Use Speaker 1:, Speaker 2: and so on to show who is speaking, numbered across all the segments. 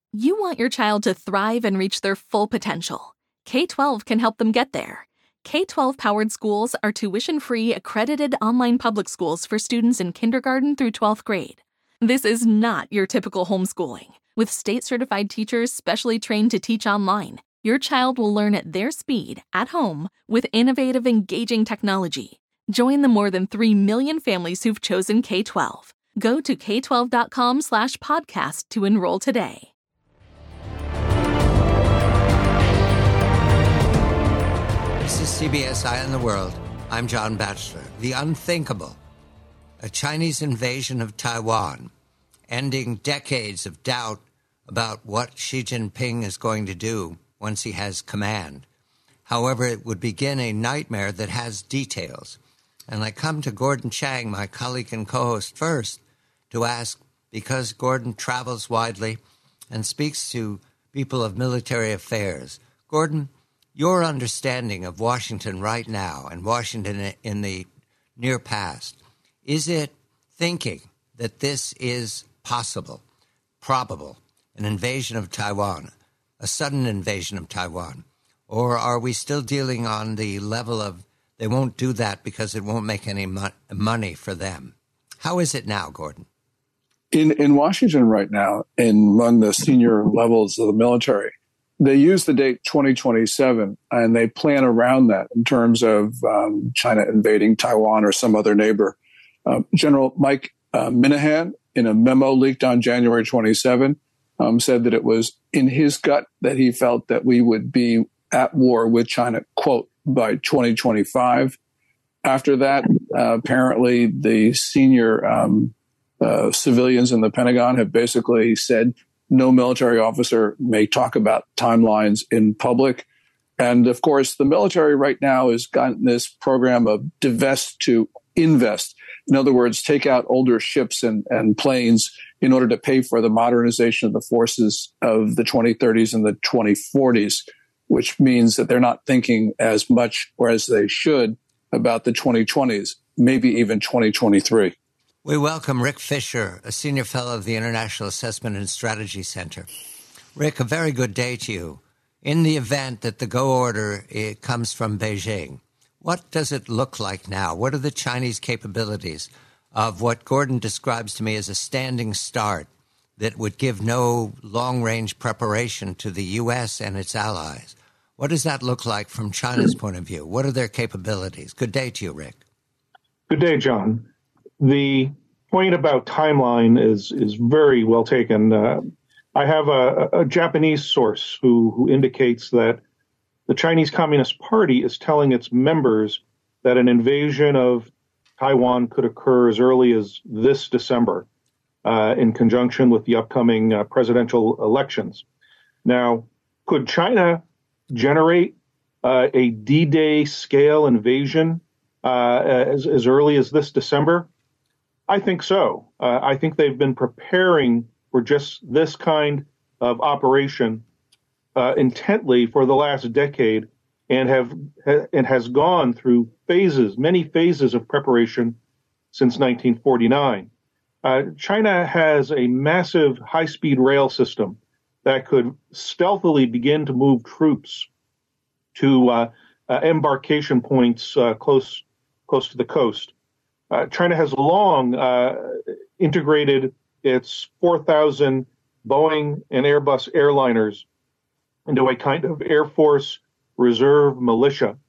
Speaker 1: You want your child to thrive and reach their full potential. K-12 can help them get there. K-12-powered schools are tuition-free, accredited online public schools for students in kindergarten through 12th grade. This is not your typical homeschooling. With state-certified teachers specially trained to teach online, your child will learn at their speed, at home, with innovative, engaging technology. Join the more than 3 million families who've chosen K-12. Go to k12.com/podcast to enroll today.
Speaker 2: This is CBS Eye on the World. I'm John Batchelor. The unthinkable. A Chinese invasion of Taiwan, ending decades of doubt about what Xi Jinping is going to do once he has command. However, it would begin a nightmare that has details. And I come to Gordon Chang, my colleague and co-host, first to ask, because Gordon travels widely and speaks to people of military affairs. Gordon, your understanding of Washington right now and Washington in the near past, is it thinking that this is possible, probable, an invasion of Taiwan, a sudden invasion of Taiwan? Or are we still dealing on the level of they won't do that because it won't make any money for them? How is it now, Gordon?
Speaker 3: In Washington right now, among the senior levels of the military, they use the date 2027, and they plan around that in terms of China invading Taiwan or some other neighbor. General Mike Minahan, in a memo leaked on January 27, said that it was in his gut that he felt that we would be at war with China, quote, by 2025. After that, apparently the senior civilians in the Pentagon have basically said no military officer may talk about timelines in public. And of course, the military right now has gotten this program of divest to invest. In other words, take out older ships and planes in order to pay for the modernization of the forces of the 2030s and the 2040s, which means that they're not thinking as much or as they should about the 2020s, maybe even 2023.
Speaker 2: We welcome Rick Fisher, a senior fellow of the International Assessment and Strategy Center. Rick, a very good day to you. In the event that the go order comes from Beijing, what does it look like now? What are the Chinese capabilities of what Gordon describes to me as a standing start that would give no long-range preparation to the U.S. and its allies? What does that look like from China's point of view? What are their capabilities? Good day to you, Rick.
Speaker 4: Good day, John. The point about timeline is very well taken. I have a Japanese source who indicates that the Chinese Communist Party is telling its members that an invasion of Taiwan could occur as early as this December in conjunction with the upcoming presidential elections. Now, could China generate a D-Day scale invasion as early as this December? I think so. I think they've been preparing for just this kind of operation intently for the last decade, and has gone through many phases of preparation since 1949. China has a massive high-speed rail system that could stealthily begin to move troops to embarkation points close to the coast. China has long integrated its 4,000 Boeing and Airbus airliners into a kind of Air Force reserve militia.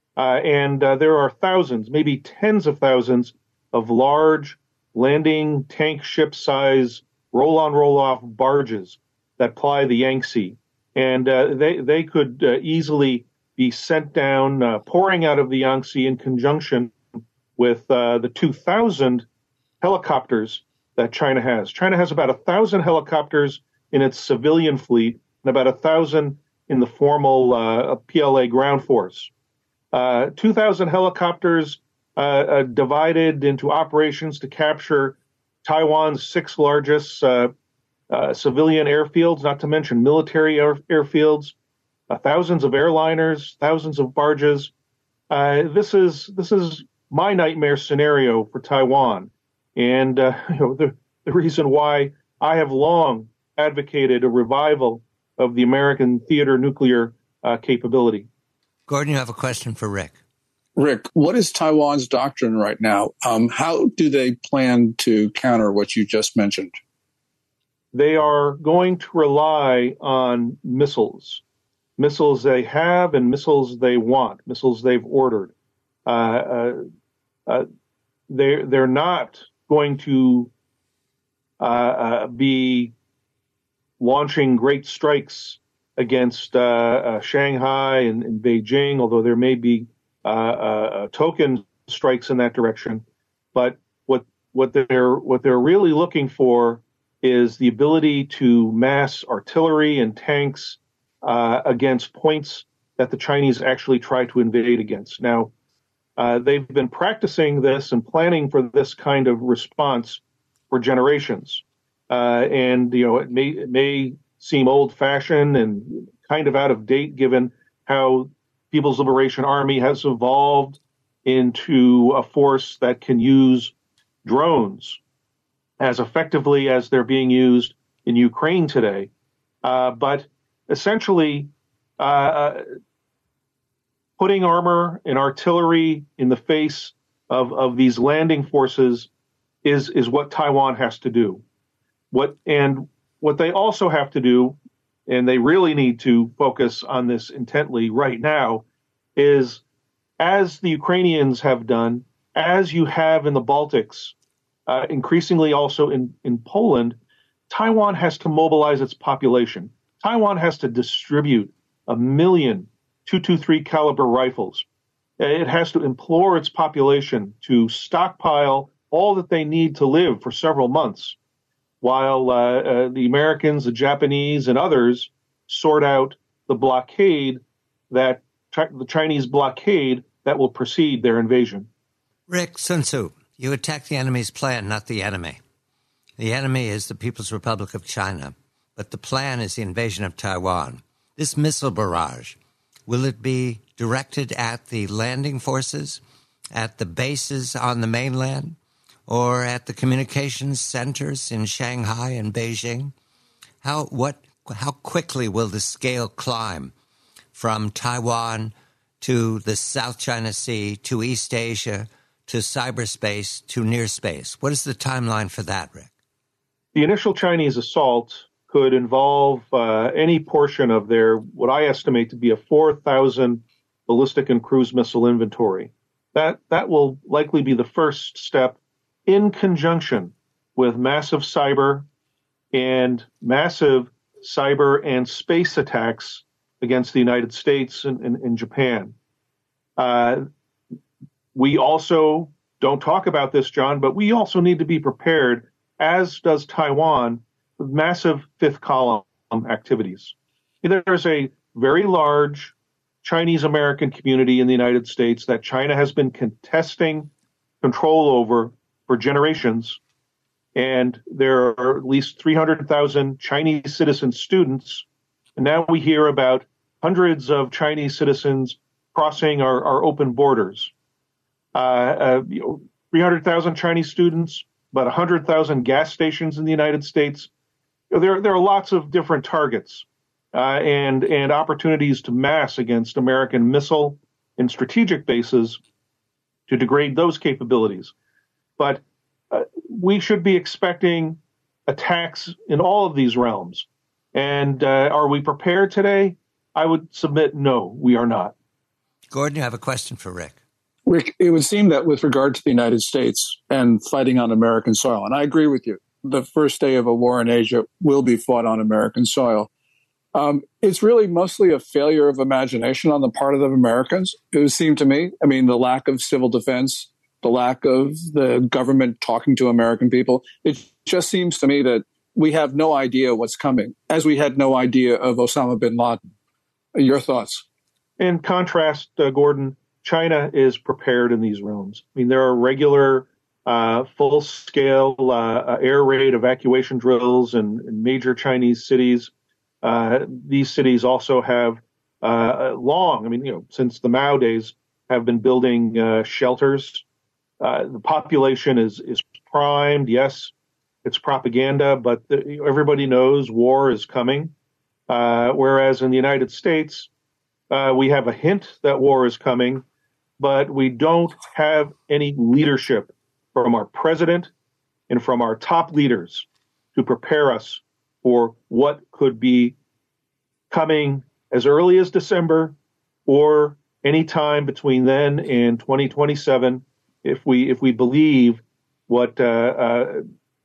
Speaker 4: And there are thousands, maybe tens of thousands of large landing tank ship size roll-on, roll-off barges that ply the Yangtze. And they could easily be sent down, pouring out of the Yangtze in conjunction with the 2,000 helicopters that China has. China has about 1,000 helicopters in its civilian fleet and about 1,000 in the formal PLA ground force. 2,000 helicopters divided into operations to capture Taiwan's 6 largest civilian airfields, not to mention military airfields, thousands of airliners, thousands of barges. This is my nightmare scenario for Taiwan. And the reason why I have long advocated a revival of the American theater nuclear capability.
Speaker 2: Gordon, you have a question for Rick.
Speaker 3: Rick, what is Taiwan's doctrine right now? How do they plan to counter what you just mentioned?
Speaker 4: They are going to rely on missiles they have and missiles they want, missiles they've ordered. They're not going to be launching great strikes against Shanghai and Beijing, although there may be token strikes in that direction. But what they're really looking for is the ability to mass artillery and tanks against points that the Chinese actually try to invade against. Now, they've been practicing this and planning for this kind of response for generations. And it may seem old-fashioned and kind of out of date given how People's Liberation Army has evolved into a force that can use drones as effectively as they're being used in Ukraine today. But essentially, putting armor and artillery in the face of these landing forces is what Taiwan has to do. What they also have to do, and they really need to focus on this intently right now, is, as the Ukrainians have done, as you have in the Baltics, increasingly also in Poland, Taiwan has to mobilize its population. Taiwan has to distribute 1 million .223 caliber rifles. It has to implore its population to stockpile all that they need to live for several months, while the Americans, the Japanese, and others sort out the blockade the Chinese blockade that will precede their invasion.
Speaker 2: Rick, Sun Tzu, you attack the enemy's plan, not the enemy. The enemy is the People's Republic of China, but the plan is the invasion of Taiwan. This missile barrage, will it be directed at the landing forces, at the bases on the mainland, or at the communications centers in Shanghai and Beijing? How quickly will the scale climb from Taiwan to the South China Sea, to East Asia, to cyberspace, to near space? What is the timeline for that, Rick?
Speaker 4: The initial Chinese assault could involve any portion of their, what I estimate to be a 4,000 ballistic and cruise missile inventory. That will likely be the first step, in conjunction with massive cyber and space attacks against the United States and Japan. We also don't talk about this, John, but we also need to be prepared, as does Taiwan, with massive fifth column activities. There's a very large Chinese-American community in the United States that China has been contesting control over for generations. And there are at least 300,000 Chinese citizen students. And now we hear about hundreds of Chinese citizens crossing our open borders. 300,000 Chinese students, about 100,000 gas stations in the United States. There are lots of different targets and opportunities to mass against American missile and strategic bases to degrade those capabilities. But we should be expecting attacks in all of these realms. And are we prepared today? I would submit no, we are not.
Speaker 2: Gordon, you have a question for Rick.
Speaker 3: Rick, it would seem that with regard to the United States and fighting on American soil, and I agree with you, the first day of a war in Asia will be fought on American soil. It's really mostly a failure of imagination on the part of the Americans, it would seem to me. I mean, the lack of civil defense, the lack of the government talking to American people. It just seems to me that we have no idea what's coming, as we had no idea of Osama bin Laden. Your thoughts?
Speaker 4: In contrast, Gordon, China is prepared in these realms. I mean, there are regular full-scale air raid evacuation drills in major Chinese cities. These cities also have since the Mao days, have been building shelters. The population is primed. Yes, It's propaganda, but everybody knows war is coming. Whereas in the United States, we have a hint that war is coming, but we don't have any leadership from our president and from our top leaders to prepare us for what could be coming as early as December or any time between then and 2027, if we believe what the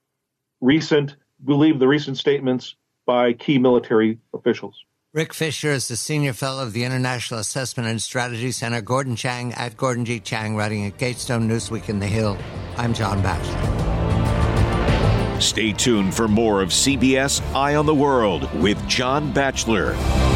Speaker 4: recent statements by key military officials.
Speaker 2: Rick Fisher is the Senior Fellow of the International Assessment and Strategy Center. Gordon Chang at Gordon G. Chang, writing at Gatestone Newsweek in The Hill. I'm John Batchelor.
Speaker 5: Stay tuned for more of CBS Eye on the World with John Batchelor.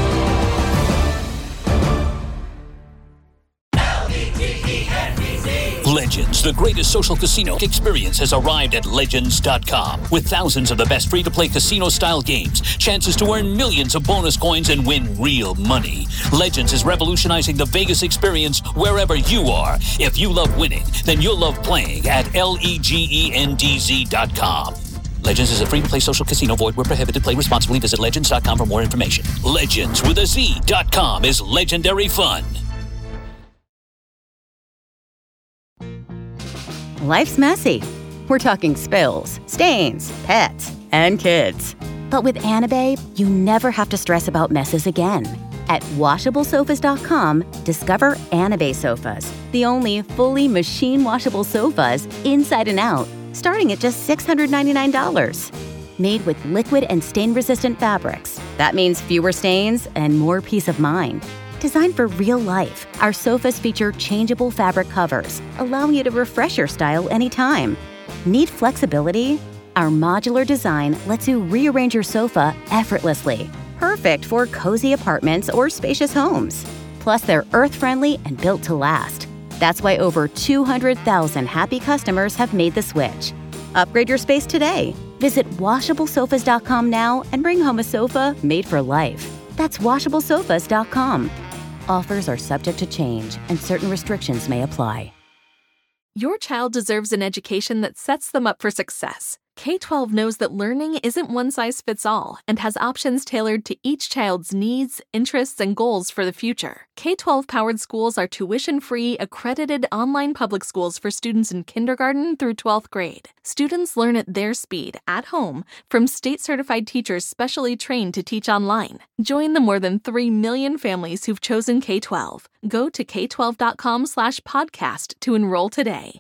Speaker 6: Legends, the greatest social casino experience, has arrived at Legends.com. With thousands of the best free-to-play casino-style games, chances to earn millions of bonus coins and win real money. Legends is revolutionizing the Vegas experience wherever you are. If you love winning, then you'll love playing at LEGENDZ.com. Legends is a free-to-play social casino. Void where prohibited. Play responsibly. Visit Legends.com for more information. Legends with a Z.com is legendary fun.
Speaker 7: Life's messy. We're talking spills, stains, pets, and kids. But with Anabae, you never have to stress about messes again. At WashableSofas.com, discover Anabae sofas, the only fully machine-washable sofas inside and out, starting at just $699. Made with liquid and stain-resistant fabrics. That means fewer stains and more peace of mind. Designed for real life, our sofas feature changeable fabric covers, allowing you to refresh your style anytime. Need flexibility? Our modular design lets you rearrange your sofa effortlessly. Perfect for cozy apartments or spacious homes. Plus, they're earth-friendly and built to last. That's why over 200,000 happy customers have made the switch. Upgrade your space today. Visit WashableSofas.com now and bring home a sofa made for life. That's WashableSofas.com. Offers are subject to change, and certain restrictions may apply.
Speaker 1: Your child deserves an education that sets them up for success. K-12 knows that learning isn't one size fits all and has options tailored to each child's needs, interests, and goals for the future. K-12 powered schools are tuition-free, accredited online public schools for students in kindergarten through 12th grade. Students learn at their speed, at home, from state-certified teachers specially trained to teach online. Join the more than 3 million families who've chosen K-12. Go to k12.com/podcast to enroll today.